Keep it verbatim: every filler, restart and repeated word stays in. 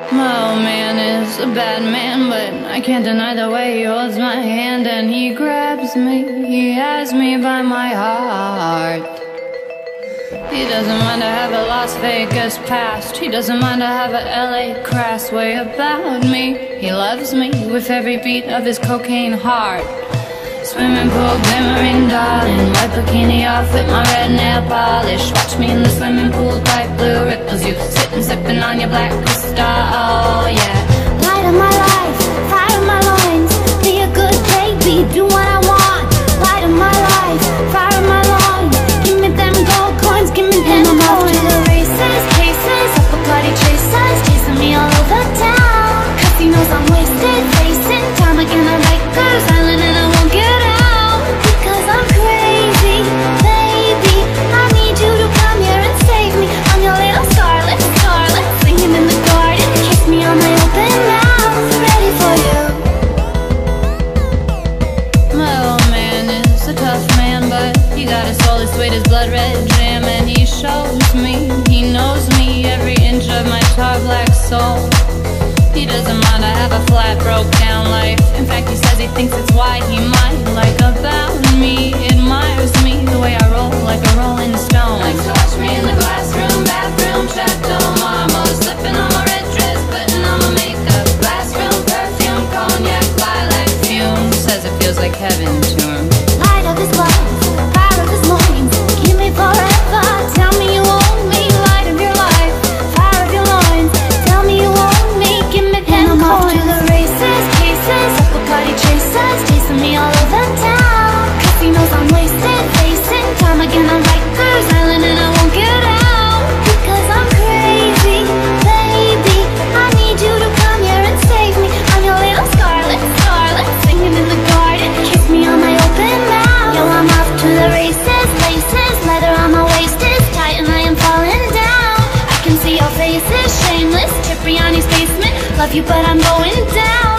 My old man is a bad man, but I can't deny the way he holds my hand and he grabs me, he has me by my heart. He doesn't mind to have a Las Vegas past, he doesn't mind to have a L A crass way about me. He loves me with every beat of his cocaine heart. Swimming pool glimmering, darling, white bikini off with my red nail polish. Watch me in the swimming pool, bright blue ripples. You sitting, sipping on your black crystal, oh yeah. Light of my life, fire of my loins, be a good baby, do what I want. Light of my life, fire of my loins, give me them gold coins, give me them coins. I'm off to the races, cases, up Bacardi chasers, chasing me all over town. Cause he knows I'm wasted, facing time again on Rikers Island and I won't get out. Because I'm crazy, baby, I need you to come here and save me. I'm your little starlet, starlet, singing in the garden. Kiss me on my open mouth, ready for you. My old man is a tough man, but he got a soul as sweet as blood red jam. And he shows me, he knows me, every inch of my tar black soul. He doesn't mind to have a flat, broke down life. In fact, he says he thinks it's why he might like about me, admires me the way I roll like a rolling stone. Likes to watch me in the classroom, bathroom, chateau marmot, slipping on my red dress, putting on my makeup, glass room, perfume, cognac, lilac fume. Says it feels like heaven to him. Light of his love, fire of his loins, give me forever, tell me you own me. Light of your life, fire of your loins, tell me you own me, give me them coins. I'm off to the races, cases, up Bacardi chasers, chasing me all over town. Cause he knows I'm wasted, facing time again on Rikers Island and I won't get out. Because I'm crazy, baby, I need you to come here and save me. I'm your little scarlet, starlet, singing in the garden. Kiss me on my open mouth. Yo, I'm off to the races, laces, leather on my waist is tight and I am falling down. I can see your faces, shameless, Cipriani's basement. Love you but I'm going down.